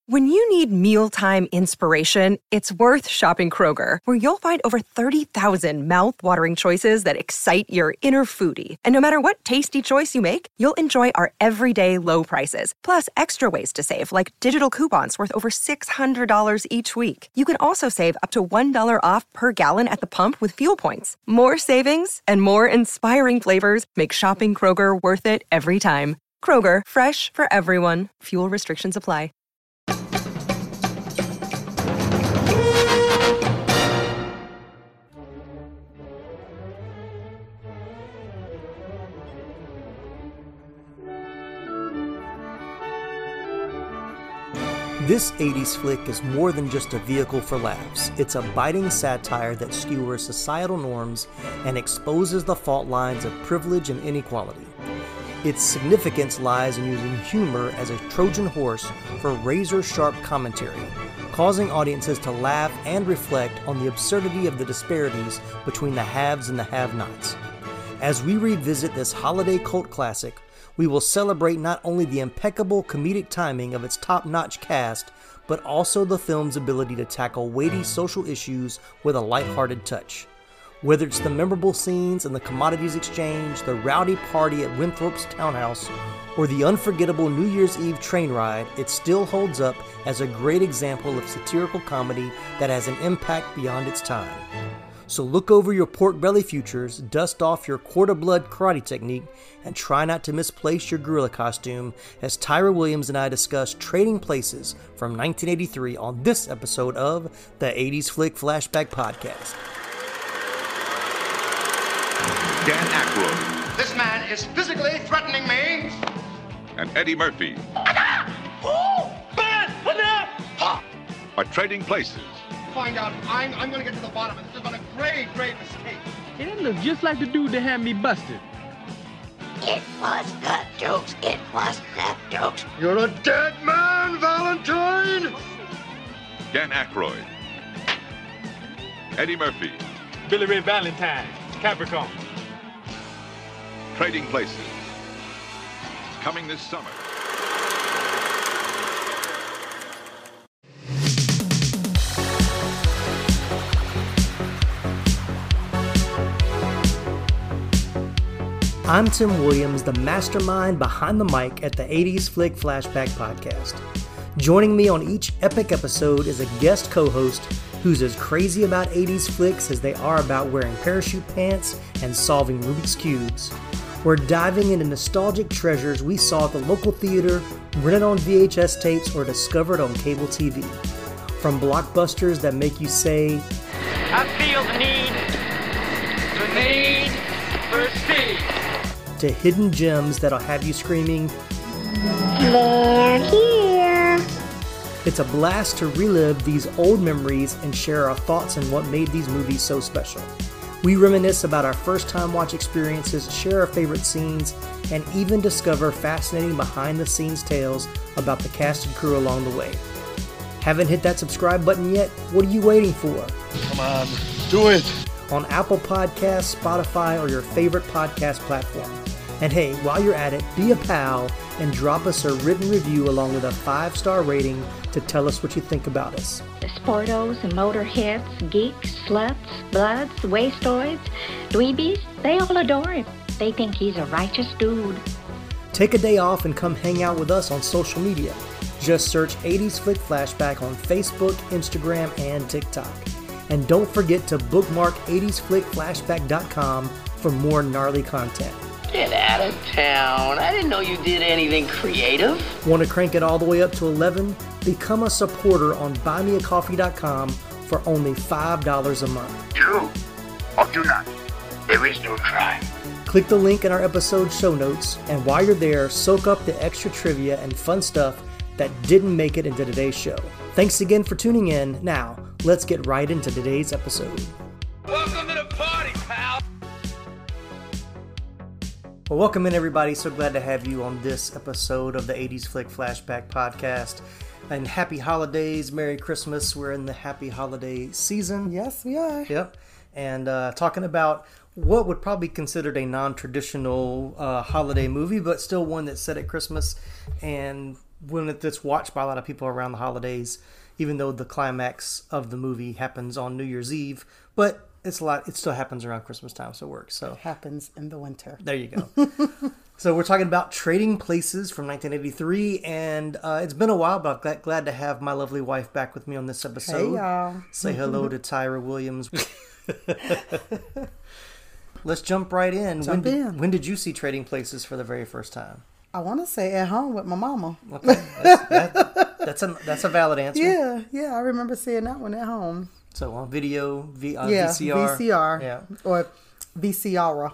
When you need mealtime inspiration, it's worth shopping Kroger, where you'll find over 30,000 mouth-watering choices that excite your inner foodie. And no matter what tasty choice you make, you'll enjoy our everyday low prices, plus extra ways to save, like digital coupons worth over $600 each week. You can also save up to $1 off per gallon at the pump with fuel points. More savings and more inspiring flavors make shopping Kroger worth it every time. Kroger, fresh for everyone. Fuel restrictions apply. This 80s flick is more than just a vehicle for laughs. It's a biting satire that skewers societal norms and exposes the fault lines of privilege and inequality. Its significance lies in using humor as a Trojan horse for razor-sharp commentary, causing audiences to laugh and reflect on the absurdity of the disparities between the haves and the have-nots. As we revisit this holiday cult classic, we will celebrate not only the impeccable comedic timing of its top-notch cast, but also the film's ability to tackle weighty social issues with a lighthearted touch. Whether it's the memorable scenes in the Commodities Exchange, the rowdy party at Winthrop's townhouse, or the unforgettable New Year's Eve train ride, it still holds up as a great example of satirical comedy that has an impact beyond its time. So look over your pork belly futures, dust off your quarter-blood karate technique, and try not to misplace your gorilla costume as Tyra Williams and I discuss Trading Places from 1983 on this episode of the 80s Flick Flashback Podcast. Dan Aykroyd. This man is physically threatening me. And Eddie Murphy. Are Trading Places. Find out. I'm going to get to the bottom of this. This has been a great, great mistake. Yeah, that looks just like the dude that had me busted. It was nut jokes. It was nut jokes. You're a dead man, Valentine. Dan Aykroyd. Eddie Murphy. Billy Ray Valentine, Capricorn. Trading Places. Coming this summer. I'm Tim Williams, the mastermind behind the mic at the 80s Flick Flashback Podcast. Joining me on each epic episode is a guest co-host who's as crazy about 80s flicks as they are about wearing parachute pants and solving Rubik's Cubes. We're diving into nostalgic treasures we saw at the local theater, rented on VHS tapes, or discovered on cable TV. From blockbusters that make you say, I feel the need for speed, to hidden gems that'll have you screaming, They're here. It's a blast to relive these old memories and share our thoughts on what made these movies so special. We reminisce about our first-time watch experiences, share our favorite scenes, and even discover fascinating behind-the-scenes tales about the cast and crew along the way. Haven't hit that subscribe button yet? What are you waiting for? Come on, do it. On Apple Podcasts, Spotify, or your favorite podcast platform. And hey, while you're at it, be a pal and drop us a written review along with a 5-star rating to tell us what you think about us. The sportos and motorheads, geeks, sluts, bloods, wastoids, dweebies, they all adore him. They think he's a righteous dude. Take a day off and come hang out with us on social media. Just search 80s Flick Flashback on Facebook, Instagram, and TikTok. And don't forget to bookmark 80sflickflashback.com for more gnarly content. Get out of town. I didn't know you did anything creative. Want to crank it all the way up to 11? Become a supporter on buymeacoffee.com for only $5 a month. Do or do not. There is no try. Click the link in our episode show notes, and while you're there, soak up the extra trivia and fun stuff that didn't make it into today's show. Thanks again for tuning in. Now, let's get right into today's episode. Welcome to the party, pal. Well, welcome in, everybody. So glad to have you on this episode of the 80s Flick Flashback Podcast. And happy holidays, Merry Christmas. We're in the happy holiday season. Yes, we are. Yep. And talking about what would probably be considered a non-traditional holiday movie, but still one that's set at Christmas. And when it's watched by a lot of people around the holidays, even though the climax of the movie happens on New Year's Eve. But it still happens around Christmas time, so it works. So it happens in the winter. There you go. So we're talking about Trading Places from 1983, and it's been a while, but I'm glad to have my lovely wife back with me on this episode. Hey, y'all. Say hello to Tyra Williams. Let's jump right in. When did you see Trading Places for the very first time? I want to say at home with my mama. Okay, that's a valid answer. Yeah, I remember seeing that one at home. So on video, VCR. VCR, or VCR.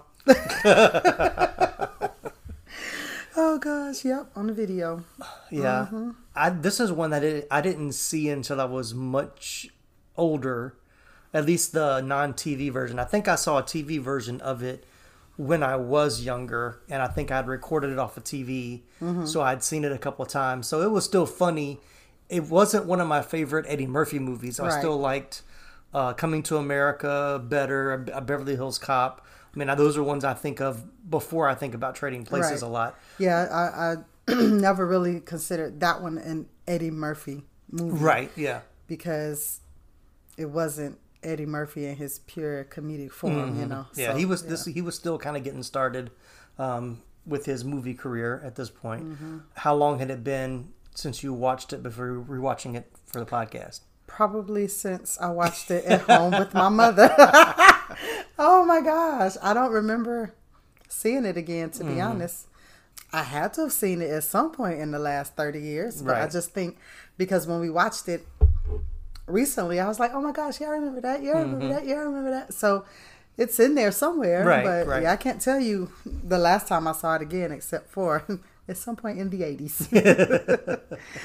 Oh gosh, yep, on the video. Yeah, this is one that I didn't see until I was much older. At least the non-TV version. I think I saw a TV version of it when I was younger, and I think I'd recorded it off of TV, so I'd seen it a couple of times. So it was still funny. It wasn't one of my favorite Eddie Murphy movies. I still liked Coming to America better, Beverly Hills Cop. I mean, those are ones I think of before I think about Trading Places a lot. Yeah, I never really considered that one an Eddie Murphy movie. Right, yeah. Because it wasn't Eddie Murphy in his pure comedic form, you know. Yeah, so, he was still kind of getting started with his movie career at this point. How long had it been since you watched it before rewatching it for the podcast? Probably since I watched it at home with my mother. Oh my gosh, I don't remember seeing it again, to be honest. I had to have seen it at some point in the last 30 years, but I just think because when we watched it recently, I was like, oh my gosh, yeah, I remember that. Yeah, I remember that. Yeah, I remember that. So it's in there somewhere. But yeah, I can't tell you the last time I saw it again, except for at some point in the 80s.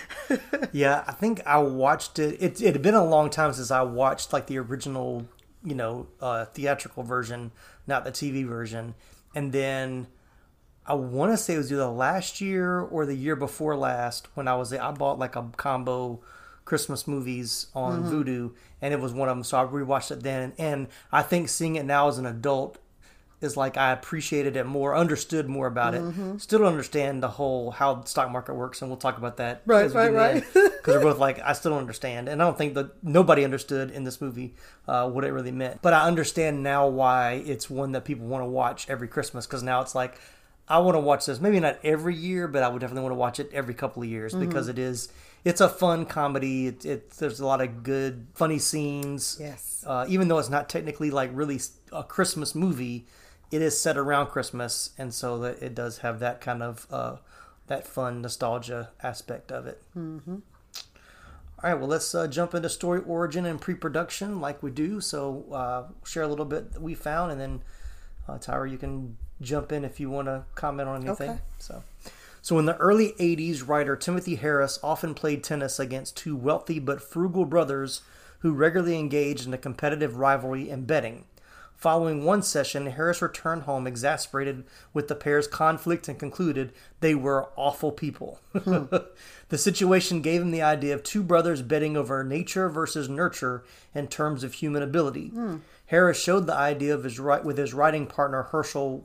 Yeah, I think I watched it. It had been a long time since I watched like the original, theatrical version, not the TV version. And then I want to say it was either last year or the year before last when I bought like a combo Christmas movies on Vudu, and it was one of them. So I rewatched it then, and I think seeing it now as an adult is like I appreciated it more, understood more about it. Still don't understand the whole how the stock market works, and we'll talk about that. Right. Because we're both like, I still don't understand, and I don't think that nobody understood in this movie what it really meant. But I understand now why it's one that people want to watch every Christmas, because now it's like, I want to watch this. Maybe not every year, but I would definitely want to watch it every couple of years because it's a fun comedy. There's a lot of good, funny scenes. Yes. Even though it's not technically like really a Christmas movie, it is set around Christmas, and so that it does have that kind of that fun nostalgia aspect of it. All right, well, let's jump into story origin and pre-production like we do. So share a little bit that we found, and then Tyra, you can jump in if you want to comment on anything. Okay. So in the early 80s, writer Timothy Harris often played tennis against two wealthy but frugal brothers who regularly engaged in a competitive rivalry and betting. Following one session, Harris returned home exasperated with the pair's conflict and concluded they were awful people. The situation gave him the idea of two brothers betting over nature versus nurture in terms of human ability. Harris showed the idea with his writing partner Herschel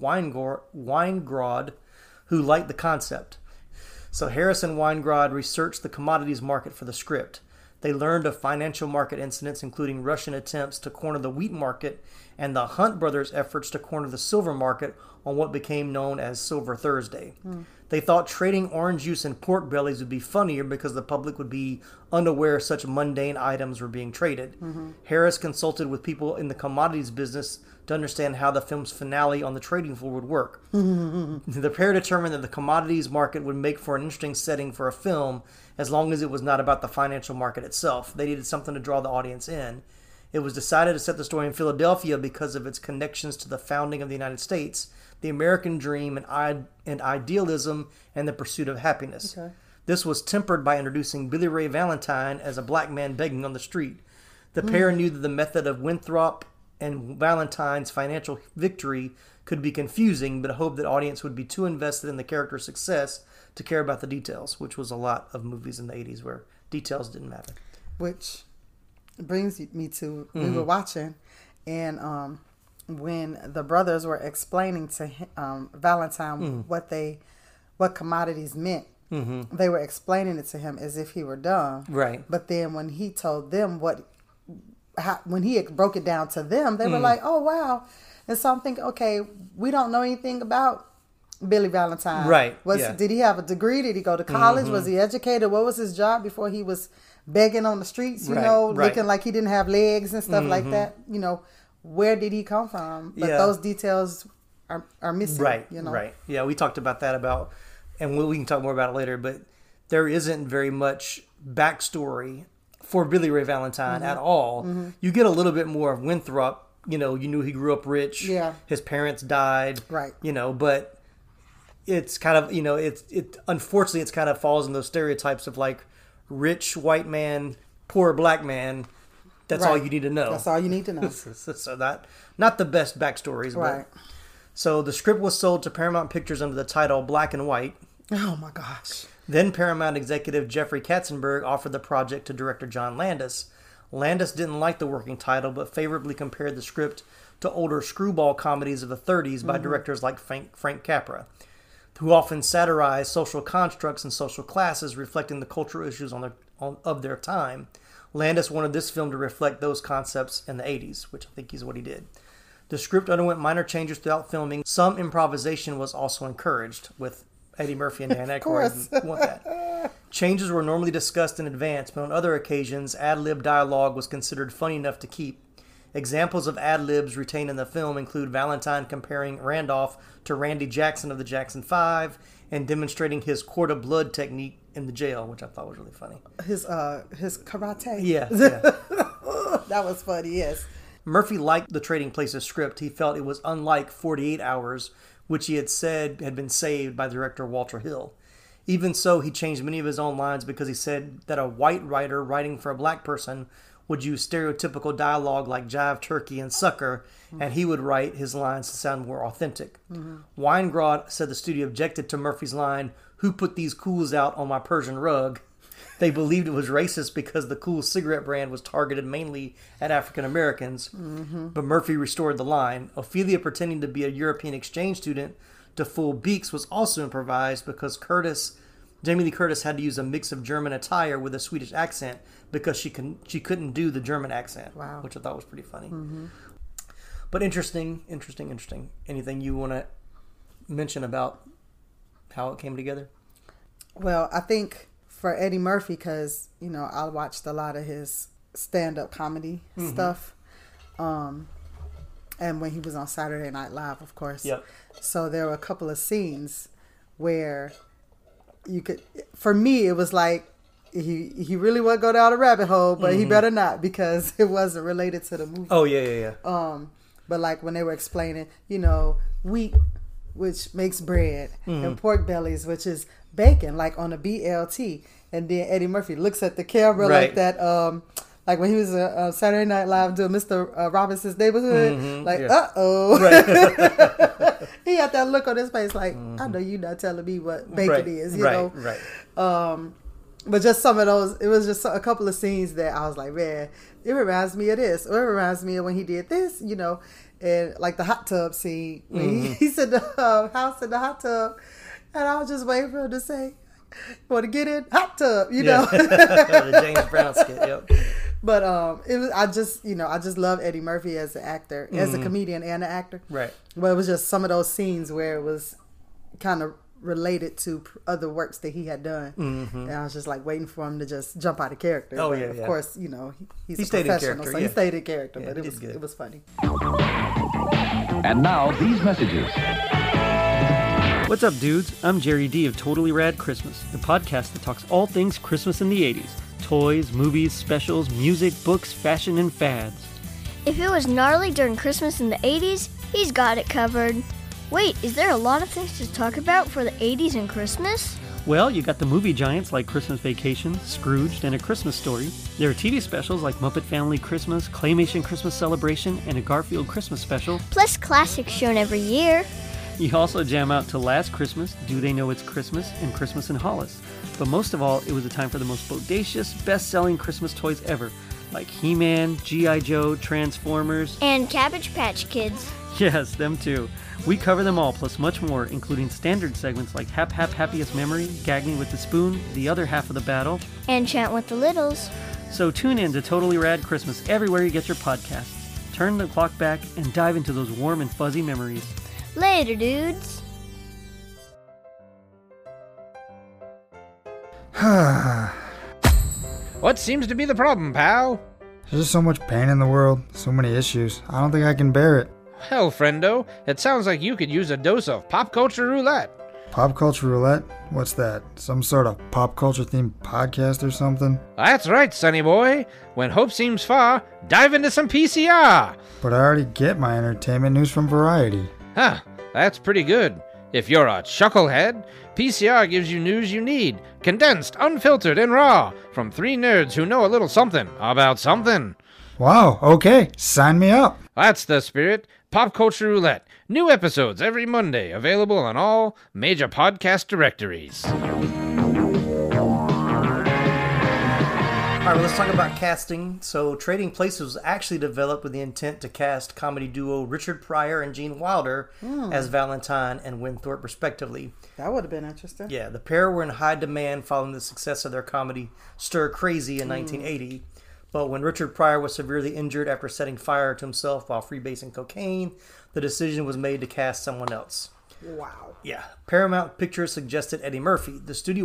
Weingrod, who liked the concept. So Harris and Weingrod researched the commodities market for the script. They learned of financial market incidents, including Russian attempts to corner the wheat market and the Hunt brothers' efforts to corner the silver market on what became known as Silver Thursday. They thought trading orange juice and pork bellies would be funnier because the public would be unaware such mundane items were being traded. Harris consulted with people in the commodities business to understand how the film's finale on the trading floor would work. The pair determined that the commodities market would make for an interesting setting for a film as long as it was not about the financial market itself. They needed something to draw the audience in. It was decided to set the story in Philadelphia because of its connections to the founding of the United States, the American dream, and idealism, and the pursuit of happiness. This was tempered by introducing Billy Ray Valentine as a black man begging on the street. The pair knew that the method of Winthrop and Valentine's financial victory could be confusing, but hoped that audience would be too invested in the character's success to care about the details, which was a lot of movies in the 80s where details didn't matter. Which brings me to, we were watching, and when the brothers were explaining to Valentine what commodities meant, they were explaining it to him as if he were dumb. Right. But then when he told them when he broke it down to them, they were like, oh, wow. And so I'm thinking, okay, we don't know anything about Billy Valentine. Right. Did he have a degree? Did he go to college? Was he educated? What was his job before he was begging on the streets, looking like he didn't have legs and stuff like that? Where did he come from? But those details are missing. Right, right. Yeah, we talked about that and we can talk more about it later, but there isn't very much backstory for Billy Ray Valentine at all. You get a little bit more of Winthrop. You knew he grew up rich. Yeah. His parents died. Right. But it's kind of, unfortunately, it's kind of falls in those stereotypes of like rich white man, poor black man. That's all you need to know. That's all you need to know. So that, not the best backstories. Right. But, so the script was sold to Paramount Pictures under the title Black and White. Oh my gosh. Then Paramount executive Jeffrey Katzenberg offered the project to director John Landis. Landis didn't like the working title, but favorably compared the script to older screwball comedies of the 30s by directors like Frank Capra, who often satirized social constructs and social classes, reflecting the cultural issues of their time. Landis wanted this film to reflect those concepts in the 80s, which I think is what he did. The script underwent minor changes throughout filming. Some improvisation was also encouraged, with Eddie Murphy and Dan Aykroyd want that. Changes were normally discussed in advance, but on other occasions, ad-lib dialogue was considered funny enough to keep. Examples of ad-libs retained in the film include Valentine comparing Randolph to Randy Jackson of the Jackson 5 and demonstrating his cord of blood technique in the jail, which I thought was really funny. His karate. Yeah. That was funny, yes. Murphy liked the Trading Places script. He felt it was unlike 48 Hours, which he had said had been saved by director Walter Hill. Even so, he changed many of his own lines because he said that a white writer writing for a black person would use stereotypical dialogue like jive turkey and sucker, and he would write his lines to sound more authentic. Weingrod said the studio objected to Murphy's line, "Who put these Cools out on my Persian rug?" They believed it was racist because the Kool cigarette brand was targeted mainly at African Americans, but Murphy restored the line. Ophelia pretending to be a European exchange student to fool Beeks was also improvised because Jamie Lee Curtis had to use a mix of German attire with a Swedish accent because she couldn't do the German accent, which I thought was pretty funny. But interesting. Anything you want to mention about how it came together? Well, I think for Eddie Murphy, because, I watched a lot of his stand-up comedy stuff. And when he was on Saturday Night Live, of course. Yep. So there were a couple of scenes where for me, it was like, he really would go down a rabbit hole, but he better not, because it wasn't related to the movie. Oh, yeah. But like when they were explaining, wheat, which makes bread, and pork bellies, which is bacon, like on a BLT. And then Eddie Murphy looks at the camera like that, like when he was on Saturday Night Live doing Mr. Robinson's Neighborhood, uh-oh. Right. He had that look on his face like, I know you're not telling me what bacon is, you know? Right. But just some of those, it was just a couple of scenes that I was like, man, it reminds me of this. Or it reminds me of when he did this, and like the hot tub scene. When he's in the house in the hot tub. And I was just waiting for him to say, want to get in? Hot tub, know? The James Brown skit, yep. But it was, I just love Eddie Murphy as an actor, as a comedian and an actor. Right. But it was just some of those scenes where it was kind of related to other works that he had done. And I was just like waiting for him to just jump out of character. Oh, but yeah, of course, he's a stayed professional, in character, so he stayed in character, but it was funny. And now these messages. What's up, dudes? I'm Jerry D of Totally Rad Christmas, the podcast that talks all things Christmas in the 80s. Toys, movies, specials, music, books, fashion, and fads. If it was gnarly during Christmas in the 80s, he's got it covered. Wait, is there a lot of things to talk about for the 80s and Christmas? Well, you got the movie giants like Christmas Vacation, Scrooged, and A Christmas Story. There are TV specials like Muppet Family Christmas, Claymation Christmas Celebration, and a Garfield Christmas special. Plus classics shown every year. You also jam out to Last Christmas, Do They Know It's Christmas, and Christmas in Hollis. But most of all, it was a time for the most bodacious, best-selling Christmas toys ever, like He-Man, G.I. Joe, Transformers, and Cabbage Patch Kids. Yes, them too. We cover them all, plus much more, including standard segments like Hap Happiest Memory, Gag Me with the Spoon, The Other Half of the Battle, and Chant with the Littles. So tune in to Totally Rad Christmas everywhere you get your podcasts. Turn the clock back and dive into those warm and fuzzy memories. Later, dudes. What seems to be the problem, pal? There's just so much pain in the world, so many issues. I don't think I can bear it. Hell, friendo, it sounds like you could use a dose of pop culture roulette. Pop culture roulette? What's that? Some sort of pop culture themed podcast or something? That's right, sonny boy. When hope seems far, dive into some PCR. But I already get my entertainment news from Variety. Huh, that's pretty good. If you're a chucklehead, PCR gives you news you need, condensed, unfiltered, and raw, from three nerds who know a little something about something. Wow, okay, sign me up. That's the spirit. Pop Culture Roulette. New episodes every Monday, available on all major podcast directories. All right, well, let's talk about casting. So, Trading Places was actually developed with the intent to cast comedy duo Richard Pryor and Gene Wilder as Valentine and Winthorpe, respectively. That would have been interesting. Yeah, the pair were in high demand following the success of their comedy Stir Crazy in 1980. But when Richard Pryor was severely injured after setting fire to himself while freebasing cocaine, the decision was made to cast someone else. Wow. Yeah. Paramount Pictures suggested Eddie Murphy. The studio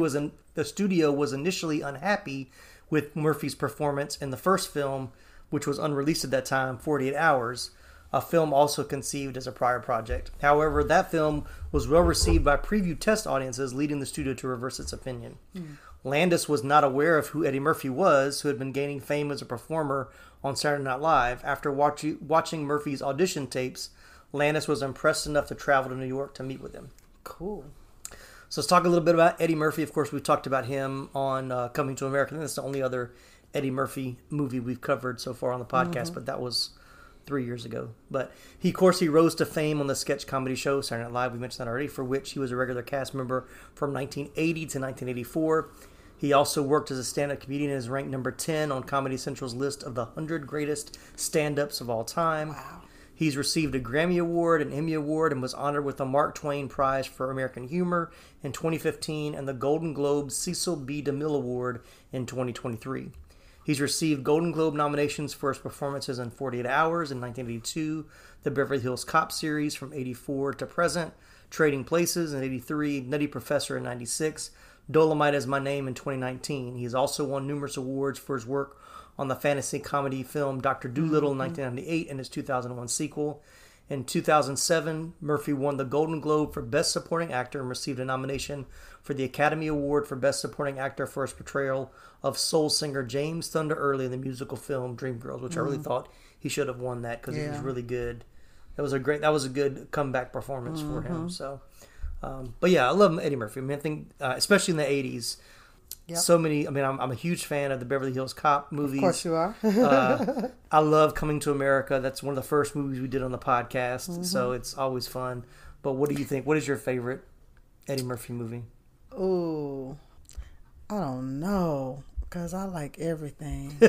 was initially unhappy with Murphy's performance in the first film, which was unreleased at that time, 48 Hours, a film also conceived as a Pryor project. However, that film was well received by preview test audiences, leading the studio to reverse its opinion. Landis was not aware of who Eddie Murphy was, who had been gaining fame as a performer on Saturday Night Live. After watching Murphy's audition tapes, Landis was impressed enough to travel to New York to meet with him. Cool. So let's talk a little bit about Eddie Murphy. Of course, we've talked about him on Coming to America. That's the only other Eddie Murphy movie we've covered so far on the podcast, but that was 3 years ago. But he rose to fame on the sketch comedy show Saturday Night Live. We mentioned that already, for which he was a regular cast member from 1980 to 1984. He also worked as a stand-up comedian and is ranked number 10 on Comedy Central's list of the 100 greatest stand-ups of all time. Wow. He's received a Grammy Award, an Emmy Award, and was honored with the Mark Twain Prize for American Humor in 2015 and the Golden Globe Cecil B. DeMille Award in 2023. He's received Golden Globe nominations for his performances in 48 Hours in 1982, the Beverly Hills Cop series from 84 to present, Trading Places in 83, Nutty Professor in 96, Dolomite Is My Name in 2019. He's also won numerous awards for his work on the fantasy comedy film Dr. Dolittle in 1998 and his 2001 sequel. In 2007, Murphy won the Golden Globe for Best Supporting Actor and received a nomination for the Academy Award for Best Supporting Actor for his portrayal of soul singer James Thunder Early in the musical film Dreamgirls, which I really thought he should have won that because he was really good. That was a good comeback performance for him. So, but yeah, I love Eddie Murphy. I mean, I think especially in the 80s. Yep. So many. I mean, I'm a huge fan of the Beverly Hills Cop movies. Of course you are. I love Coming to America. That's one of the first movies we did on the podcast, so it's always fun. But what do you think? What is your favorite Eddie Murphy movie? Ooh, I don't know, because I like everything.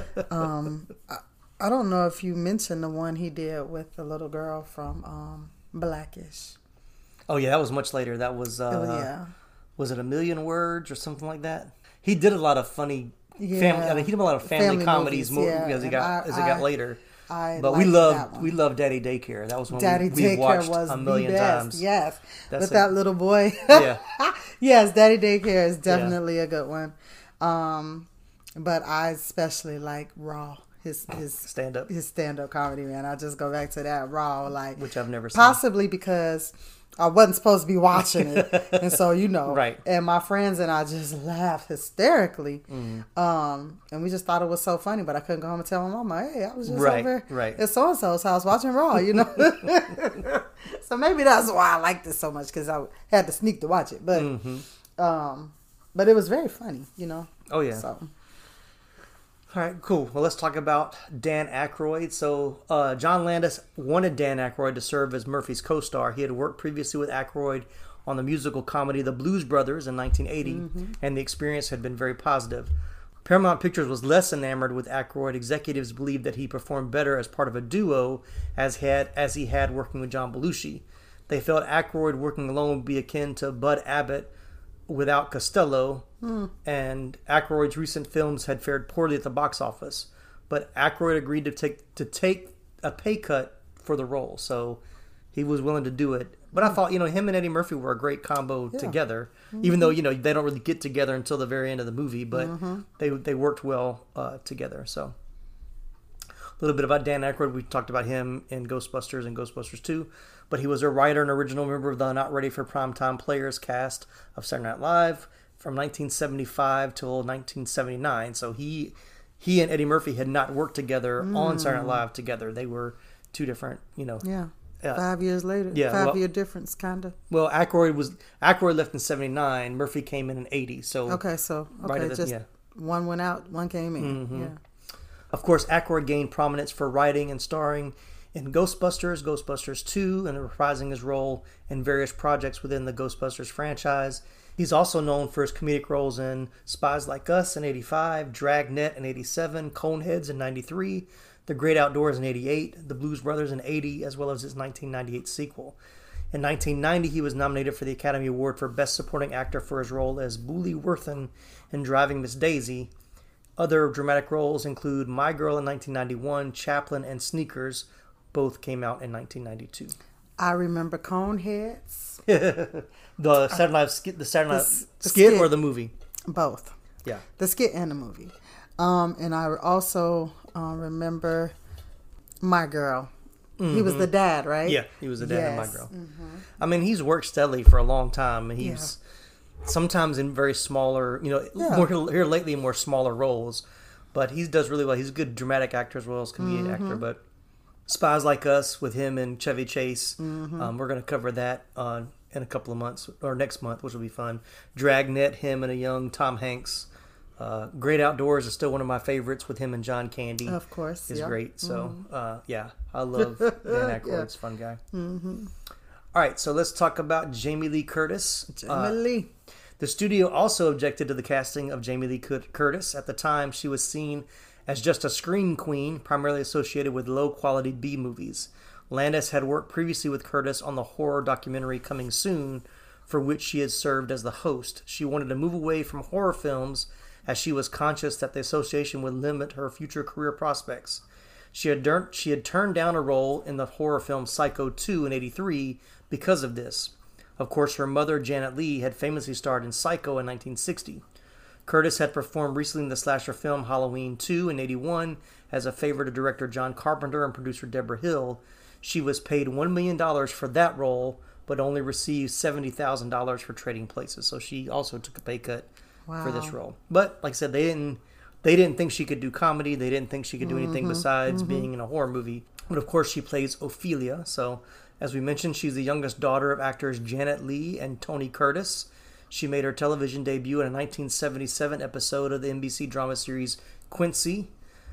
I don't know if you mentioned the one he did with the little girl from Blackish. Oh yeah, that was much later. That was Was it A Million Words or something like that? He did a lot of funny family. He did a lot of family comedies as it got later. But we loved Daddy Daycare. That was one we watched a million times. Yes, with that little boy. Yes, Daddy Daycare is definitely a good one. But I especially like Raw. His stand-up comedy, man. I just go back to that Raw, which I've never seen. Possibly because I wasn't supposed to be watching it, and so right. And my friends and I just laughed hysterically, and we just thought it was so funny. But I couldn't go home and tell my mama, "Hey, I was just over at so and so's house watching Raw," So maybe that's why I liked it so much, because I had to sneak to watch it. But it was very funny, Oh yeah. So. All right, cool. Well, let's talk about Dan Aykroyd. So, John Landis wanted Dan Aykroyd to serve as Murphy's co-star. He had worked previously with Aykroyd on the musical comedy The Blues Brothers in 1980, and the experience had been very positive. Paramount Pictures was less enamored with Aykroyd. Executives believed that he performed better as part of a duo as he had working with John Belushi. They felt Aykroyd working alone would be akin to Bud Abbott without Costello, and Aykroyd's recent films had fared poorly at the box office. But Aykroyd agreed to take a pay cut for the role, so he was willing to do it. But I thought, him and Eddie Murphy were a great combo together, even though, they don't really get together until the very end of the movie, but they worked well together. So a little bit about Dan Aykroyd. We talked about him in Ghostbusters and Ghostbusters 2, but he was a writer and original member of the Not Ready for Primetime Players cast of Saturday Night Live from 1975 till 1979. So he and Eddie Murphy had not worked together on Saturday Night Live together. They were two different, Yeah. 5 years later. Yeah, 5 year difference, kind of. Well, Aykroyd left in 79. Murphy came in 80. So one went out, one came in. Mm-hmm. Yeah. Of course, Aykroyd gained prominence for writing and starring in Ghostbusters, Ghostbusters 2, and reprising his role in various projects within the Ghostbusters franchise. He's also known for his comedic roles in Spies Like Us in 85, Dragnet in 87, Coneheads in 93, The Great Outdoors in 88, The Blues Brothers in 80, as well as his 1998 sequel. In 1990, he was nominated for the Academy Award for Best Supporting Actor for his role as Bully Worthen in Driving Miss Daisy. Other dramatic roles include My Girl in 1991, Chaplin, and Sneakers. Both came out in 1992. I remember Coneheads. The Saturday Night skit or the movie? Both. Yeah. The skit and the movie. And I also remember My Girl. Mm-hmm. He was the dad, right? Yeah, he was the dad in My Girl. Mm-hmm. I mean, he's worked steadily for a long time. And he's sometimes in very smaller, more here lately in more smaller roles. But he does really well. He's a good dramatic actor as well as comedian actor. But Spies Like Us with him and Chevy Chase, we're going to cover that in a couple of months, or next month, which will be fun. Dragnet, him and a young Tom Hanks. Great Outdoors is still one of my favorites with him and John Candy. Of course. Is great. So, I love Dan Aykroyd's fun guy. Mm-hmm. All right, so let's talk about Jamie Lee Curtis. Lee. The studio also objected to the casting of Jamie Lee Curtis. At the time, she was seen as just a screen queen, primarily associated with low-quality B-movies. Landis had worked previously with Curtis on the horror documentary Coming Soon, for which she had served as the host. She wanted to move away from horror films as she was conscious that the association would limit her future career prospects. She had turned down a role in the horror film Psycho 2 in 1983 because of this. Of course, her mother, Janet Leigh, had famously starred in Psycho in 1960. Curtis had performed recently in the slasher film Halloween 2 in 1981 as a favor to director John Carpenter and producer Deborah Hill. She was paid $1 million for that role, but only received $70,000 for Trading Places. So she also took a pay cut for this role. But like I said, they didn't think she could do comedy. They didn't think she could do anything besides being in a horror movie. But of course, she plays Ophelia. So as we mentioned, she's the youngest daughter of actors Janet Leigh and Tony Curtis. She made her television debut in a 1977 episode of the NBC drama series Quincy,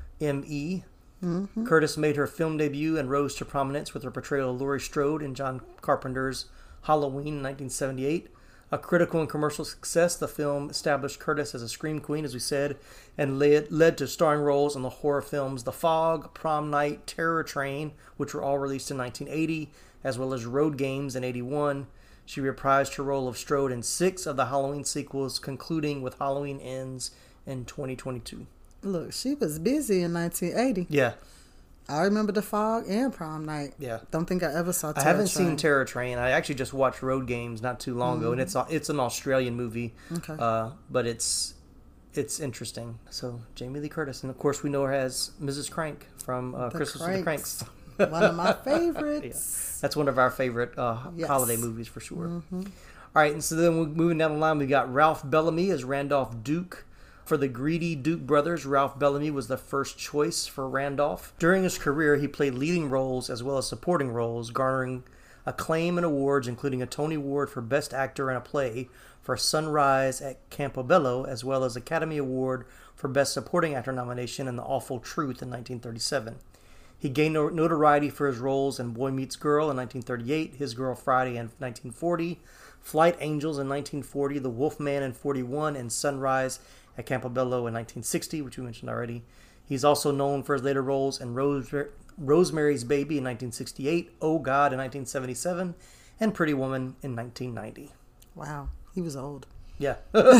M.E. Mm-hmm. Curtis made her film debut and rose to prominence with her portrayal of Laurie Strode in John Carpenter's Halloween in 1978. A critical and commercial success, the film established Curtis as a scream queen, as we said, and led to starring roles in the horror films The Fog, Prom Night, Terror Train, which were all released in 1980, as well as Road Games in 1981. She reprised her role of Strode in 6 of the Halloween sequels, concluding with Halloween Ends in 2022. Look, she was busy in 1980. Yeah. I remember The Fog and Prom Night. Yeah. Don't think I ever saw Terror Train. I haven't seen Terror Train. I actually just watched Road Games not too long ago, and it's an Australian movie. Okay. But it's interesting. So, Jamie Lee Curtis. And, of course, we know her as Mrs. Crank from Christmas with the Cranks. One of my favorites. Yeah. That's one of our favorite holiday movies for sure. Mm-hmm. All right, and so then moving down the line, we got Ralph Bellamy as Randolph Duke. For the greedy Duke brothers, Ralph Bellamy was the first choice for Randolph. During his career, he played leading roles as well as supporting roles, garnering acclaim and awards, including a Tony Award for Best Actor in a Play for Sunrise at Campobello, as well as Academy Award for Best Supporting Actor nomination in The Awful Truth in 1937. He gained notoriety for his roles in Boy Meets Girl in 1938, His Girl Friday in 1940, Flight Angels in 1940, The Wolf Man in 41, and Sunrise at Campobello in 1960, which we mentioned already. He's also known for his later roles in Rosemary's Baby in 1968, Oh God in 1977, and Pretty Woman in 1990. Wow, he was old. Yeah.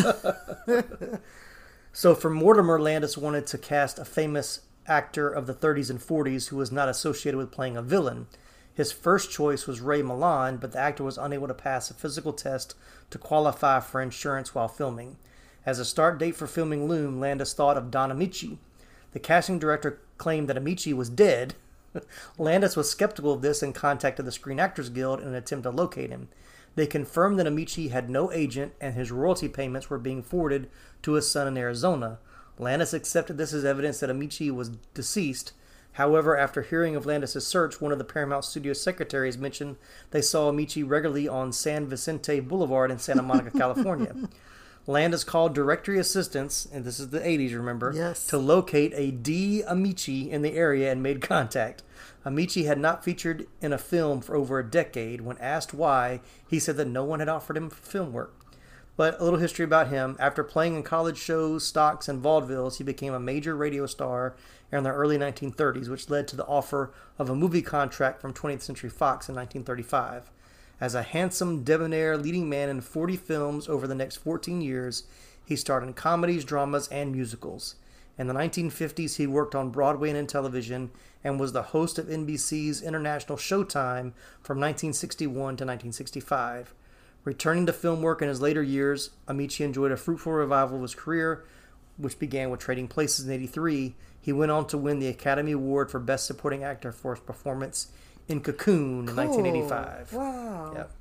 So for Mortimer, Landis wanted to cast a famous actor of the 30s and 40s who was not associated with playing a villain. His first choice was Ray Milland, but the actor was unable to pass a physical test to qualify for insurance while filming. As a start date for filming loomed, Landis thought of Don Amici. The casting director claimed that Amici was dead. Landis was skeptical of this and contacted the Screen Actors Guild in an attempt to locate him. They confirmed that Amici had no agent and his royalty payments were being forwarded to his son in Arizona. Landis accepted this as evidence that Amici was deceased. However, after hearing of Landis' search, one of the Paramount Studios secretaries mentioned they saw Amici regularly on San Vicente Boulevard in Santa Monica, California. Landis called directory assistants, and this is the 80s, remember, yes, to locate a D. Amici in the area and made contact. Amici had not featured in a film for over a decade. When asked why, he said that no one had offered him film work. But a little history about him. After playing in college shows, stocks, and vaudevilles, he became a major radio star in the early 1930s, which led to the offer of a movie contract from 20th Century Fox in 1935. As a handsome, debonair leading man in 40 films over the next 14 years, he starred in comedies, dramas, and musicals. In the 1950s, he worked on Broadway and in television and was the host of NBC's International Showtime from 1961 to 1965. Returning to film work in his later years, Amici enjoyed a fruitful revival of his career, which began with Trading Places in 1983. He went on to win the Academy Award for Best Supporting Actor for his performance in Cocoon in 1985. Wow. Yep.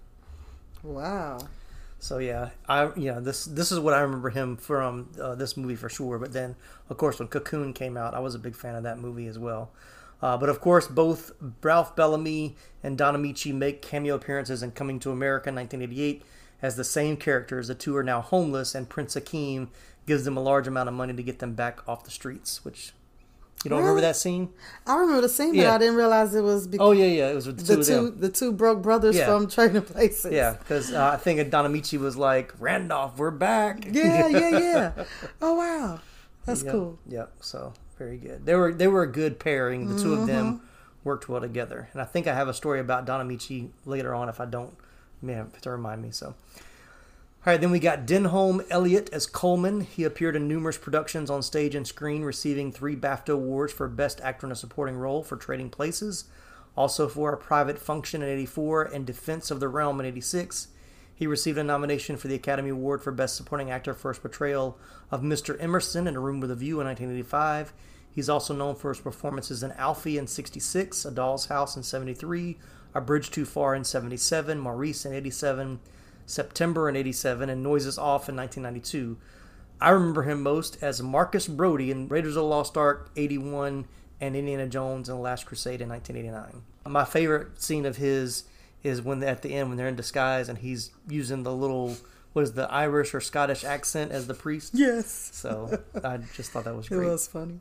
Wow. So this is what I remember him from this movie for sure. But then, of course, when Cocoon came out, I was a big fan of that movie as well. But of course, both Ralph Bellamy and Don Amici make cameo appearances in Coming to America in 1988 as the same characters. The two are now homeless, and Prince Akeem gives them a large amount of money to get them back off the streets. Which you don't remember that scene? I remember the scene, but I didn't realize it was because it was with the two of them. The two broke brothers from Trading Places. Yeah, because I think Don Amici was like, Randolph, we're back. Yeah. Oh wow, that's cool. Yep. So very good. They were a good pairing. The two of them worked well together. And I think I have a story about Don Amici later on. If I don't, you may have to remind me. So. All right, then we got Denholm Elliott as Coleman. He appeared in numerous productions on stage and screen, receiving 3 BAFTA awards for Best Actor in a Supporting Role for Trading Places, also for A Private Function in 1984 and Defense of the Realm in 1986. He received a nomination for the Academy Award for Best Supporting Actor for his portrayal of Mr. Emerson in A Room with a View in 1985. He's also known for his performances in Alfie in 1966, A Doll's House in 1973, A Bridge Too Far in 1977, Maurice in 1987, September in 1987, and Noises Off in 1992. I remember him most as Marcus Brody in Raiders of the Lost Ark 81 and Indiana Jones and the Last Crusade in 1989. My favorite scene of his is when at the end when they're in disguise and he's using the little, what is the Irish or Scottish accent as the priest? Yes. So I just thought that was great. It was funny.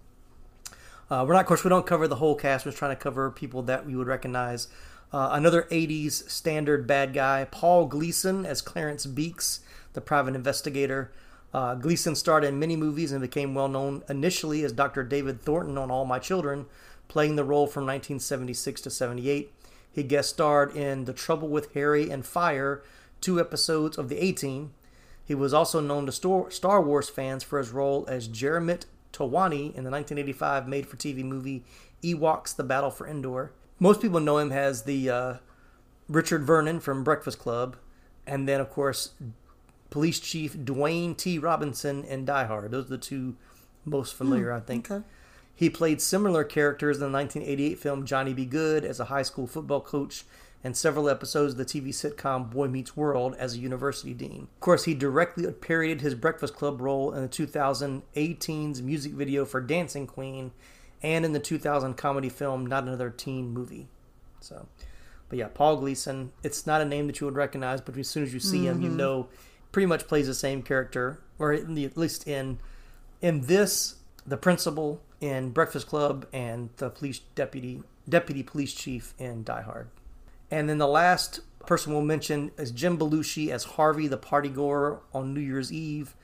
Of course, we don't cover the whole cast. We're just trying to cover people that we would recognize. Another 80s standard bad guy, Paul Gleason as Clarence Beeks, the private investigator. Gleason starred in many movies and became well known initially as Dr. David Thornton on All My Children, playing the role from 1976 to 78. He guest starred in The Trouble with Harry and Fire, 2 episodes of The A-Team. He was also known to Star Wars fans for his role as Jeremit Tawani in the 1985 made-for-TV movie Ewoks: The Battle for Endor. Most people know him as the Richard Vernon from Breakfast Club, and then, of course, Police Chief Dwayne T. Robinson in Die Hard. Those are the 2 most familiar, I think. Okay. He played similar characters in the 1988 film Johnny Be Good as a high school football coach and several episodes of the TV sitcom Boy Meets World as a university dean. Of course, he directly parodied his Breakfast Club role in the 2018's music video for Dancing Queen and in the 2000 comedy film Not Another Teen Movie. So, but yeah, Paul Gleason, it's not a name that you would recognize, but as soon as you see him, you know pretty much plays the same character, or at least in this, the principal in Breakfast Club and the police deputy police chief in Die Hard. And then the last person we'll mention is Jim Belushi as Harvey, the partygoer on New Year's Eve.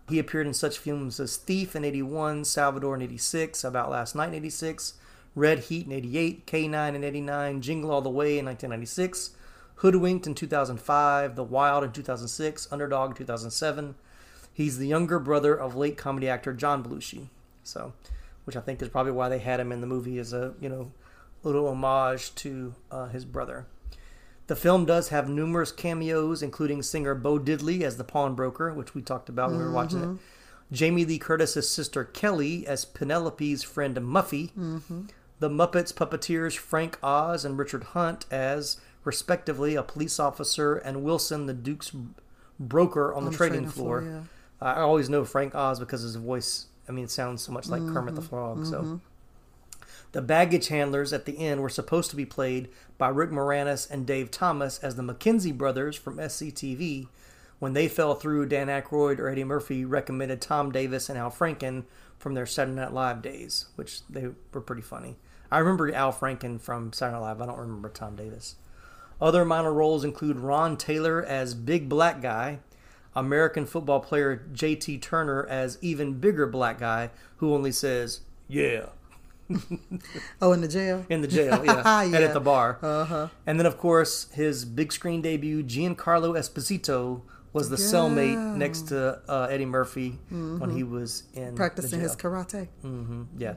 He appeared in such films as Thief in 81, Salvador in 86, About Last Night in 86, Red Heat in 88, K9 in 89, Jingle All the Way in 1996, Hoodwinked in 2005, The Wild in 2006, Underdog in 2007. He's the younger brother of late comedy actor John Belushi, so, which I think is probably why they had him in the movie as a, little homage to his brother. The film does have numerous cameos, including singer Bo Diddley as the pawnbroker, which we talked about when we were watching it. Jamie Lee Curtis's sister Kelly as Penelope's friend Muffy. The Muppets puppeteers Frank Oz and Richard Hunt as, respectively, a police officer and Wilson, the Duke's broker on the trading floor. Yeah. I always know Frank Oz because his voice, it sounds so much like Kermit the Frog. So, the baggage handlers at the end were supposed to be played by Rick Moranis and Dave Thomas as the McKenzie brothers from SCTV. When they fell through, Dan Aykroyd or Eddie Murphy recommended Tom Davis and Al Franken from their Saturday Night Live days, which they were pretty funny. I remember Al Franken from Saturday Night Live. I don't remember Tom Davis. Other minor roles include Ron Taylor as Big Black Guy, American football player J.T. Turner as even bigger black guy who only says, yeah. In the jail? In the jail, yeah. And at the bar. Uh-huh. And then, of course, his big screen debut, Giancarlo Esposito, was the cellmate next to Eddie Murphy when he was in practicing his karate. Yeah.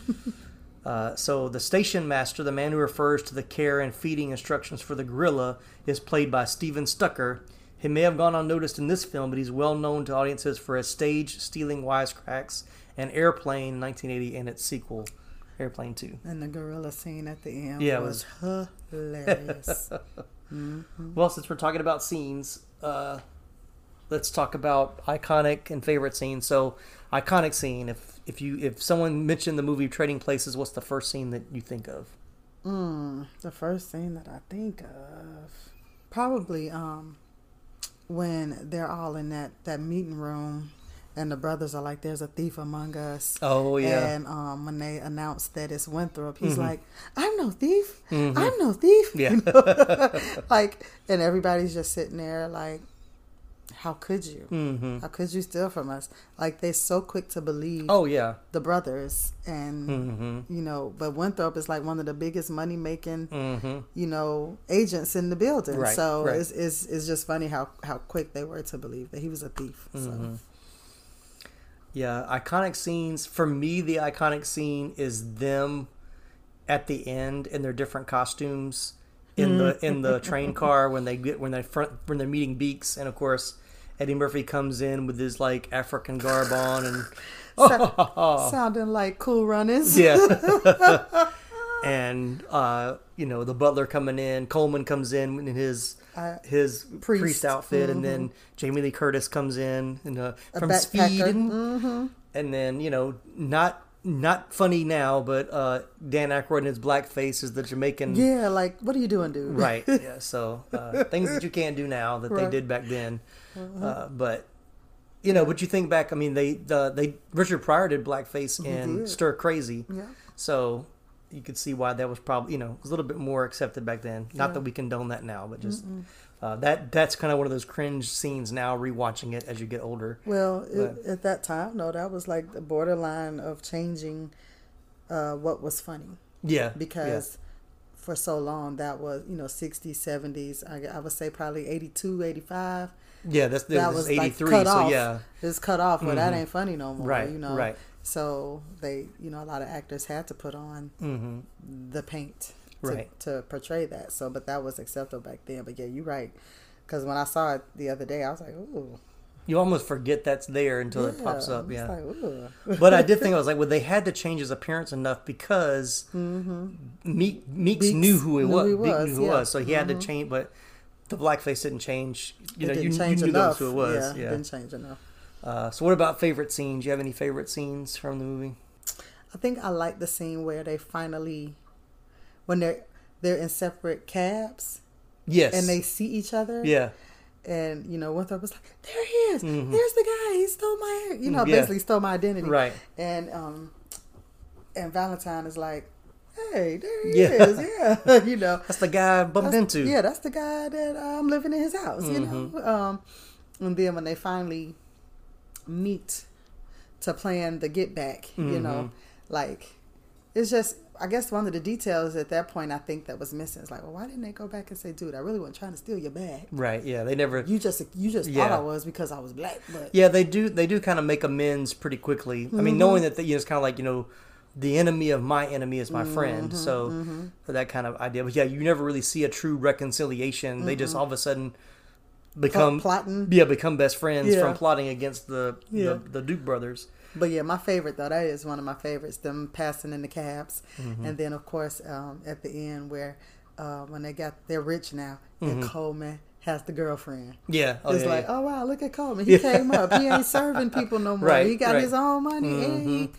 So the station master, the man who refers to the care and feeding instructions for the gorilla, is played by Steven Stucker. He may have gone unnoticed in this film, but he's well known to audiences for his stage-stealing wisecracks and Airplane in 1980 and its sequel, Airplane 2. And the gorilla scene at the end was hilarious. Well, since we're talking about scenes, let's talk about iconic and favorite scenes. So, iconic scene. If someone mentioned the movie Trading Places, what's the first scene that you think of? The first scene that I think of, probably when they're all in that meeting room and the brothers are like, there's a thief among us. Oh, yeah. And when they announce that it's Winthrop, he's like, I'm no thief. I'm no thief. Yeah. And everybody's just sitting there like, how could you? How could you steal from us? Like, they're so quick to believe the brothers. And, but Winthrop is like one of the biggest money-making, agents in the building. Right, so right. It's just funny how quick they were to believe that he was a thief. So. Yeah, iconic scenes. For me, the iconic scene is them at the end in their different costumes in the train car when they're meeting Beaks, and of course Eddie Murphy comes in with his like African garb on and sounding like Cool Runnings. Yeah. And the butler coming in, Coleman comes in his priest outfit, and then Jamie Lee Curtis comes in from Speed, and then not funny now, but Dan Aykroyd in his blackface is the Jamaican. Yeah, like, what are you doing, dude? Right. Yeah. So things that you can't do now that they did back then. But but you think back. I mean, they Richard Pryor did blackface in Stir Crazy. Yeah. So you could see why that was probably was a little bit more accepted back then. Not that we condone that now, but just that's kind of one of those cringe scenes now. Rewatching it as you get older. Well, at that time, no, that was like the borderline of changing what was funny. Yeah, because for so long that was 60s, 70s. I would say probably 82, 85. Yeah, that was 83. Like so off. yeah, it's cut off. Well, that ain't funny no more. Right. Right. So they, a lot of actors had to put on the paint to portray that. So, but that was acceptable back then. But yeah, you're right. Because when I saw it the other day, I was like, ooh. You almost forget that's there until it pops up. Yeah. Like, but I did think, I was like, well, they had to change his appearance enough because Meeks knew who he was. So he had to change, but the blackface didn't change. You knew that was who it was. Yeah, it didn't change enough. So what about favorite scenes? Do you have any favorite scenes from the movie? I think I like the scene where they finally, when they're in separate cabs. Yes. And they see each other. Yeah. And, Winthrop was like, there he is. There's the guy. He stole my hair. Basically stole my identity. Right. And Valentine is like, hey, there he is. Yeah. That's the guy I bumped into. Yeah, that's the guy that I'm living in his house, And then when they finally meat to plan the get back. You know, like it's just. I guess one of the details at that point I think that was missing is like, well, why didn't they go back and say, dude, I really wasn't trying to steal your bag. Right. Yeah. They never. You just thought I was because I was black. But yeah, they do kind of make amends pretty quickly. I mean, knowing that it's kind of like, the enemy of my enemy is my friend. So for that kind of idea, but yeah, you never really see a true reconciliation. They just all of a sudden become plotting. Yeah, become best friends from plotting against the Duke brothers. But yeah, my favorite though, that is one of my favorites, them passing in the cabs. And then of course at the end where when they're rich now and Coleman has the girlfriend. Yeah. It's like, oh wow, look at Coleman. He came up. He ain't serving people no more. He got his own money and he,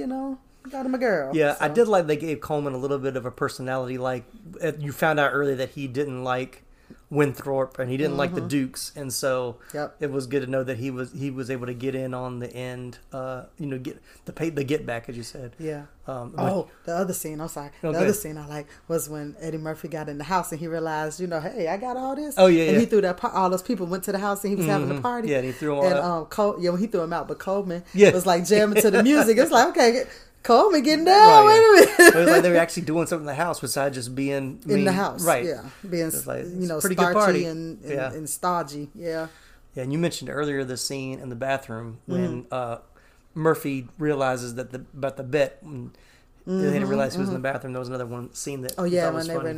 got him a girl. Yeah, so. I did like they gave Coleman a little bit of a personality. Like you found out earlier that he didn't like Winthrop and he didn't like the Dukes, and so it was good to know that he was able to get in on the end. Get the get back, as you said. Yeah. The other scene. I'm sorry. The other scene I like was when Eddie Murphy got in the house and he realized, hey, I got all this. Oh yeah. And he threw all those people went to the house and he was having a party. Yeah, and he threw them all out. When he threw them out, but Coleman was like jamming to the music. It's like, okay, Coleman getting down. Wait a minute. It was like they were actually doing something in the house besides just being in the house. Right. Yeah. Being like, starchy good party. And stodgy. Yeah. Yeah, and you mentioned earlier the scene in the bathroom when Murphy realizes about the bet. And they didn't realize he was in the bathroom. There was another one scene that. Oh yeah, when they were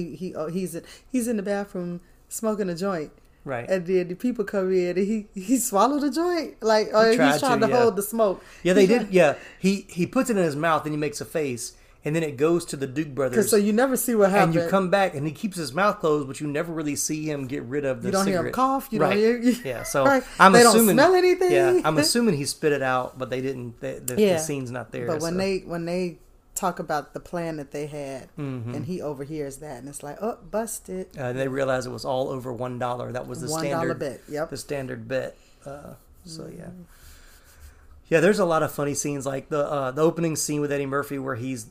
in he's in the bathroom smoking a joint. Right. And then the people come in and he swallowed a joint. He's trying to hold the smoke. Yeah, they did. Yeah. He puts it in his mouth and he makes a face. And then it goes to the Duke brothers. So you never see what happens. And you come back and he keeps his mouth closed, but you never really see him get rid of the cigarette. You don't hear him cough. You don't hear. Yeah. So right. I'm they assuming. Don't smell anything. Yeah. I'm assuming he spit it out, but they didn't. The scene's not there. But when they talk about the plan that they had, and he overhears that, and it's like, oh, busted. And they realize it was all over $1. That was the standard bet. Yep. The standard bet. So yeah. Yeah, there's a lot of funny scenes like the opening scene with Eddie Murphy where he's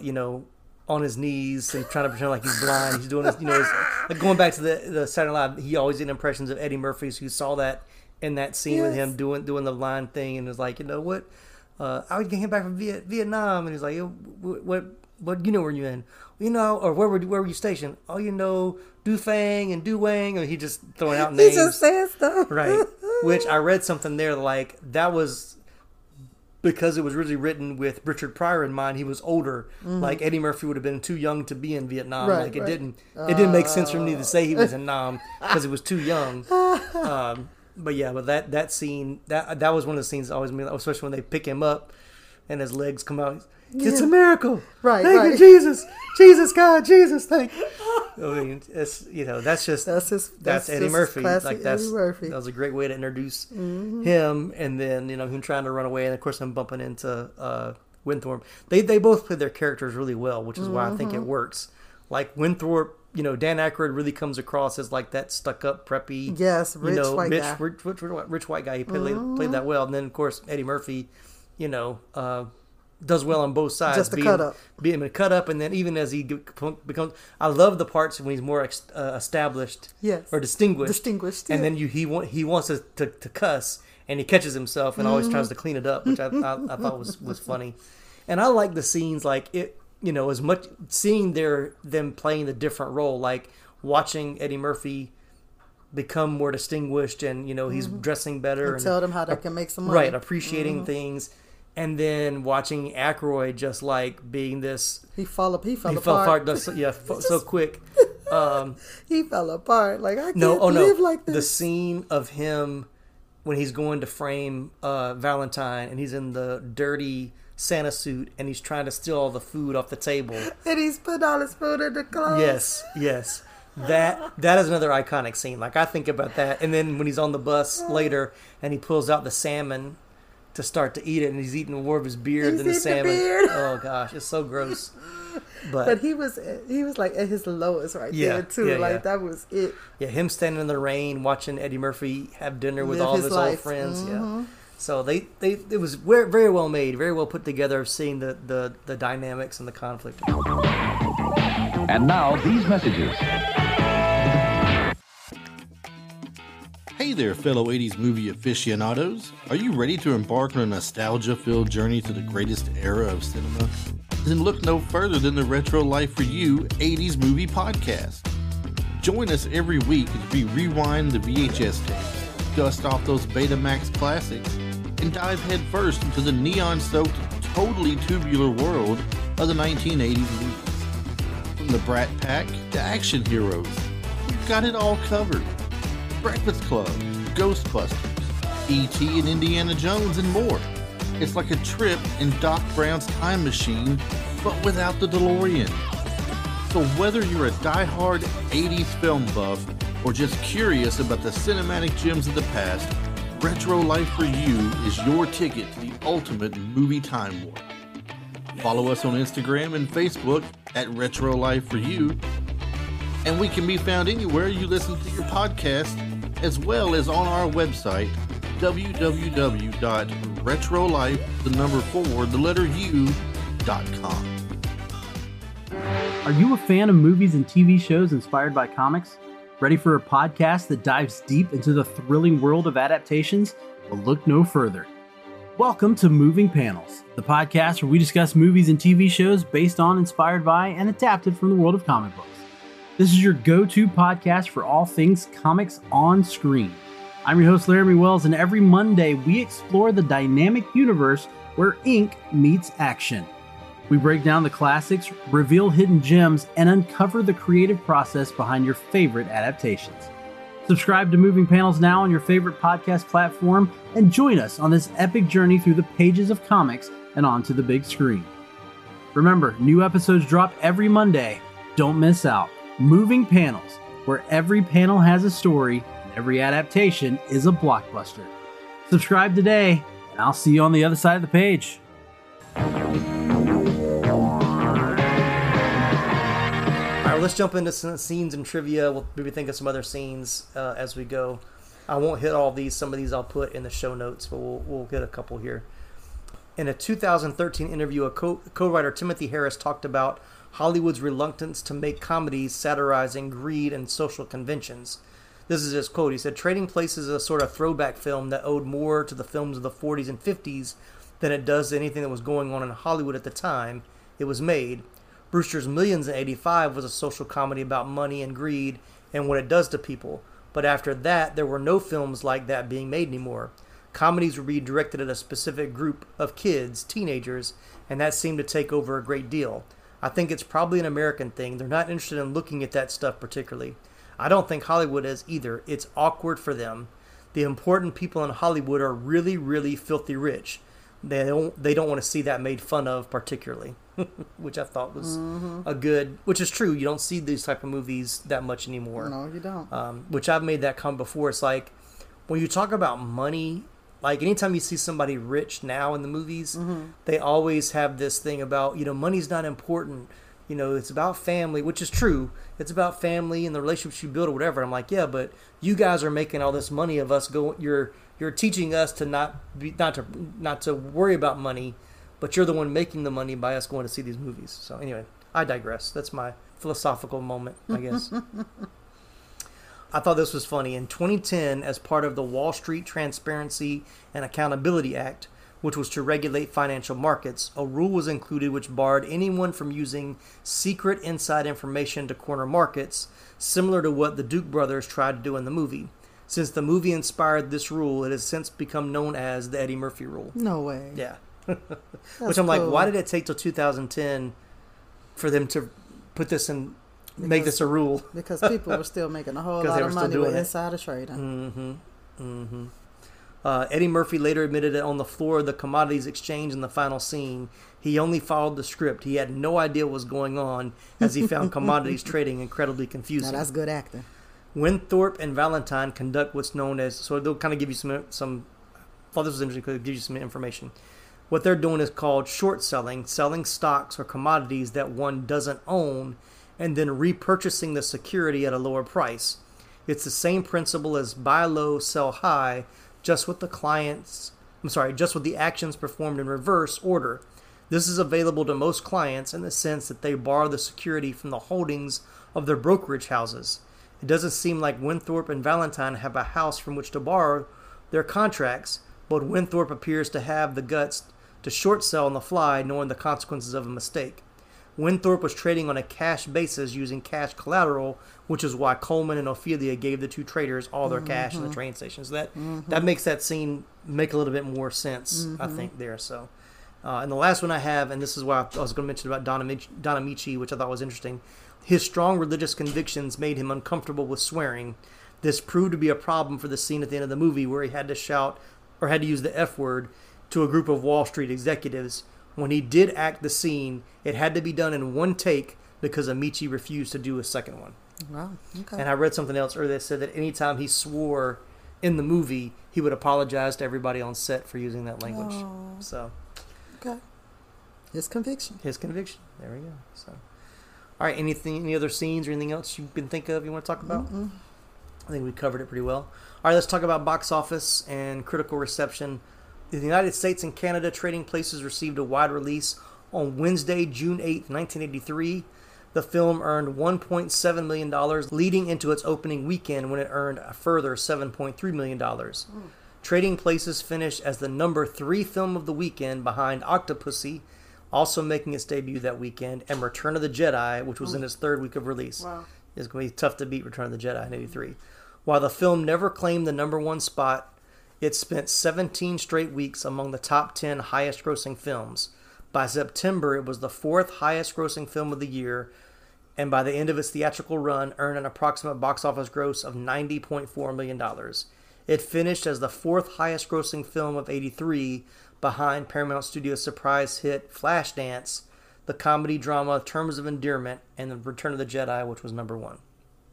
on his knees and trying to pretend like he's blind. He's doing his like going back to the Saturday Night Live. He always did impressions of Eddie Murphy. So you saw that in that scene with him doing the blind thing, and was like, what? I came back from Vietnam, and he's like, what where you in? Or where were you stationed? Oh, Du Fang and Du Wang, or he just throwing out names. He just saying stuff, right? Which I read something there like that was. Because it was originally written with Richard Pryor in mind, he was older. Like Eddie Murphy would have been too young to be in Vietnam. It didn't make sense for me to say he was in Nam because he was too young. But that scene that was one of the scenes that always made, especially when they pick him up and his legs come out. It's a miracle, right? Thank you, Jesus, God, Jesus, thank you. I mean, it's that's Eddie Murphy. Like Eddie Murphy. That was a great way to introduce him, and then him trying to run away, and of course him bumping into Winthrop. They both play their characters really well, which is why I think it works. Like Winthrop, Dan Aykroyd really comes across as like that stuck up preppy, rich white guy. He played that well, and then of course Eddie Murphy, does well on both sides. Just being a cut up, and then even as he becomes, I love the parts when he's more established, or distinguished, and then he wants to cuss, and he catches himself and always tries to clean it up, which I thought was funny, and I like the scenes like it, as much seeing them playing the different role, like watching Eddie Murphy become more distinguished, and he's dressing better, and tell them how they can make some money, right? Appreciating things. And then watching Aykroyd just like being this, he fell apart. So quick. He fell apart. Like I can't live like this. The scene of him when he's going to frame Valentine, and he's in the dirty Santa suit, and he's trying to steal all the food off the table, and he's putting all his food in the clothes. Yes. That is another iconic scene. Like I think about that, and then when he's on the bus later, and he pulls out the salmon to start to eat it, and he's eating more of his beard than the salmon. Oh gosh, it's so gross. But he was like at his lowest there too. That was it. Yeah, him standing in the rain watching Eddie Murphy have dinner with all of his old friends. Yeah. So it was very, very well made, very well put together of seeing the dynamics and the conflict. And now these messages. Hey Hey there, fellow 80s movie aficionados. Are you ready to embark on a nostalgia-filled journey to the greatest era of cinema? Then look no further than the Retro Life for You 80s Movie Podcast. Join us every week as we rewind the VHS tapes, dust off those Betamax classics, and dive headfirst into the neon-soaked, totally tubular world of the 1980s movies. From the Brat Pack to action heroes, we've got it all covered. Breakfast Club, Ghostbusters, E.T. and Indiana Jones, and more. It's like a trip in Doc Brown's time machine, but without the DeLorean. So whether you're a die-hard 80s film buff or just curious about the cinematic gems of the past, Retro Life for You is your ticket to the ultimate movie time warp. Follow us on Instagram and Facebook at Retro Life for You, and we can be found anywhere you listen to your podcast, as well as on our website, www.retrolife4u.com. Are you a fan of movies and TV shows inspired by comics? Ready for a podcast that dives deep into the thrilling world of adaptations? Well, look no further. Welcome to Moving Panels, the podcast where we discuss movies and TV shows based on, inspired by, and adapted from the world of comic books. This is your go-to podcast for all things comics on screen. I'm your host, Laramie Wells, and every Monday we explore the dynamic universe where ink meets action. We break down the classics, reveal hidden gems, and uncover the creative process behind your favorite adaptations. Subscribe to Moving Panels now on your favorite podcast platform and join us on this epic journey through the pages of comics and onto the big screen. Remember, new episodes drop every Monday. Don't miss out. Moving Panels, where every panel has a story and every adaptation is a blockbuster. Subscribe today, and I'll see you on the other side of the page. All right, let's jump into some scenes and trivia. We'll maybe think of some other scenes as we go. I won't hit all of these. Some of these I'll put in the show notes, but we'll get a couple here. In a 2013 interview, a co-writer Timothy Harris talked about Hollywood's reluctance to make comedies satirizing greed and social conventions. This is his quote. He said, "Trading Places is a sort of throwback film that owed more to the films of the 40s and 50s than it does to anything that was going on in Hollywood at the time it was made. Brewster's Millions in 85 was a social comedy about money and greed and what it does to people. But after that, there were no films like that being made anymore. Comedies would be directed at a specific group of kids, teenagers, and that seemed to take over a great deal. I think it's probably an American thing. They're not interested in looking at that stuff particularly. I don't think Hollywood is either. It's awkward for them. The important people in Hollywood are really, really filthy rich. They don't want to see that made fun of particularly," which I thought was a good, which is true. You don't see these type of movies that much anymore. No, you don't. Which I've made that comment before. It's like when you talk about money, like anytime you see somebody rich now in the movies, they always have this thing about, money's not important. It's about family, which is true. It's about family and the relationships you build or whatever. I'm like, yeah, but you guys are making all this money of us go. You're teaching us to not to worry about money, but you're the one making the money by us going to see these movies. So anyway, I digress. That's my philosophical moment, I guess. I thought this was funny. In 2010, as part of the Wall Street Transparency and Accountability Act, which was to regulate financial markets, a rule was included which barred anyone from using secret inside information to corner markets, similar to what the Duke brothers tried to do in the movie. Since the movie inspired this rule, it has since become known as the Eddie Murphy Rule. No way. Yeah. Which I'm like, why did it take till 2010 for them to put this in, make this a rule? Because people were still making a whole lot of money with insider trading. Eddie Murphy later admitted that on the floor of the commodities exchange in the final scene, he only followed the script. He had no idea what was going on as he found commodities trading incredibly confusing. Now that's good acting. Winthorpe and Valentine conduct what's known as, so they'll kind of give you some I thought this was interesting because it gives you some information. What they're doing is called short selling stocks or commodities that one doesn't own and then repurchasing the security at a lower price. It's the same principle as buy low, sell high, just with the actions performed in reverse order. This is available to most clients in the sense that they borrow the security from the holdings of their brokerage houses. It doesn't seem like Winthorpe and Valentine have a house from which to borrow their contracts, but Winthorpe appears to have the guts to short sell on the fly, knowing the consequences of a mistake. Winthorpe was trading on a cash basis using cash collateral, which is why Coleman and Ophelia gave the two traders all their cash in the train station. So that makes that scene make a little bit more sense, I think, there. So, and the last one I have, and this is why I was going to mention about Don Amici, which I thought was interesting. His strong religious convictions made him uncomfortable with swearing. This proved to be a problem for the scene at the end of the movie where he had to shout or had to use the F word to a group of Wall Street executives. When he did act the scene, it had to be done in one take because Amici refused to do a second one. Wow. Okay. And I read something else earlier that said that anytime he swore in the movie, he would apologize to everybody on set for using that language. Oh. So, okay. His conviction. There we go. So, all right. Any other scenes or anything else you can think of you want to talk about? I think we covered it pretty well. All right. Let's talk about box office and critical reception. In the United States and Canada, Trading Places received a wide release on Wednesday, June 8, 1983. The film earned $1.7 million, leading into its opening weekend when it earned a further $7.3 million. Trading Places finished as the number 3 film of the weekend behind Octopussy, also making its debut that weekend, and Return of the Jedi, which was in its third week of release. Wow. It's going to be tough to beat Return of the Jedi in 83. While the film never claimed the number 1 spot, it spent 17 straight weeks among the top 10 highest-grossing films. By September, it was the 4th highest-grossing film of the year, and by the end of its theatrical run, earned an approximate box office gross of $90.4 million. It finished as the 4th highest-grossing film of 83, behind Paramount Studios' surprise hit Flashdance, the comedy drama Terms of Endearment, and The Return of the Jedi, which was number 1.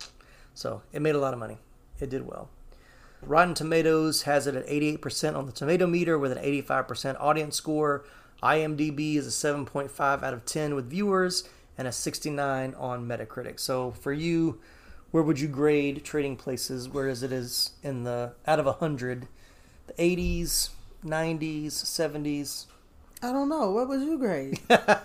So, it made a lot of money. It did well. Rotten Tomatoes has it at 88% on the tomato meter with an 85% audience score. IMDb is a 7.5 out of 10 with viewers and a 69 on Metacritic. So for you, where would you grade Trading Places? Whereas it is in the out of 100, the 80s, 90s, 70s? I don't know. What would you grade?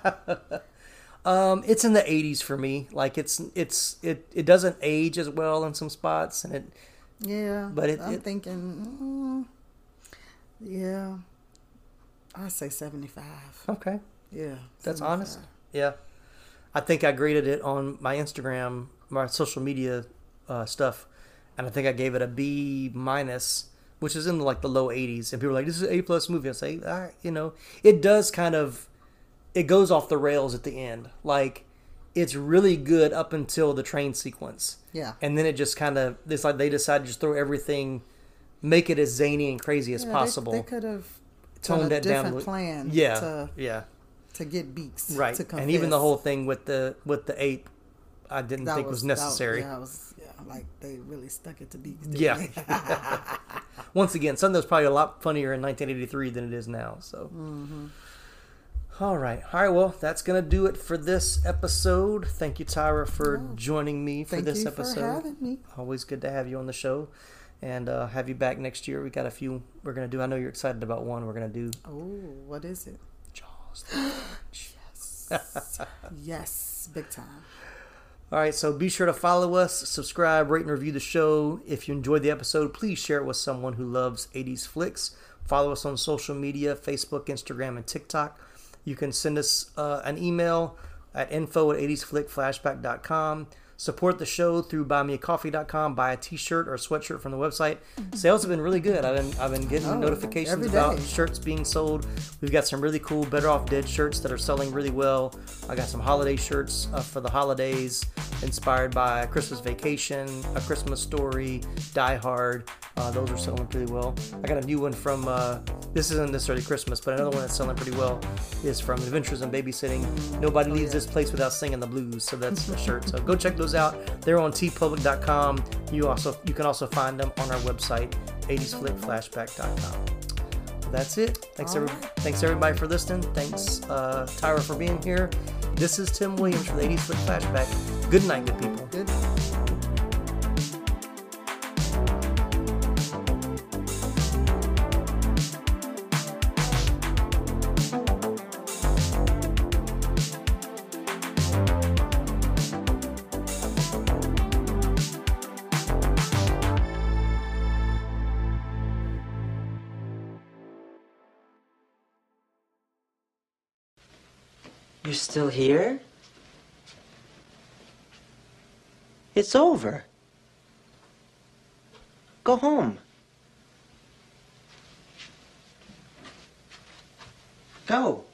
It's in the 80s for me. Like it doesn't age as well in some spots, and it. Yeah, but I'm thinking, yeah, I say 75. Okay. Yeah, that's 75. honest. Yeah, I think I graded it on my Instagram, my social media stuff, and I think I gave it a B-, which is in like the low 80s. And people are like, "This is an A+ movie." I say, it does it goes off the rails at the end. Like, it's really good up until the train sequence. Yeah. And then it just it's like they decided to just throw everything, make it as zany and crazy as possible. They could have toned that down. Different plan. To get beaks. Right. To confess. And even the whole thing with the ape, I didn't think was necessary. Like they really stuck it to beaks. Yeah. Once again, something that was probably a lot funnier in 1983 than it is now. So. Mm-hmm. All right. Well, that's going to do it for this episode. Thank you, Tyra, for joining me for this episode. Thank you for having me. Always good to have you on the show, and have you back next year. We got a few we're going to do. I know you're excited about one we're going to do. Oh, what is it? Jaws. Yes. Yes, big time. All right, so be sure to follow us, subscribe, rate, and review the show. If you enjoyed the episode, please share it with someone who loves 80s flicks. Follow us on social media, Facebook, Instagram, and TikTok. You can send us an email at info@80sflickflashback.com. Support the show through buymeacoffee.com. Buy a t-shirt or a sweatshirt from the website. Sales have been really good. I've been getting notifications about shirts being sold. We've got some really cool Better Off Dead shirts that are selling really well. I got some holiday shirts for the holidays inspired by A Christmas Vacation, A Christmas Story, Die Hard. Those are selling pretty well. I got a new one from, this isn't necessarily Christmas, but another one that's selling pretty well is from Adventures in Babysitting. Nobody leaves this place without singing the blues. So that's a shirt. So go check those out. They're on tpublic.com. You can also find them on our website, 80sflickflashback.com. That's it. Thanks everybody for listening. Thanks Tyra for being here. This is Tim Williams for the 80s Flick Flashback. Good night, good people. Good night. You're still here? It's over. Go home. Go.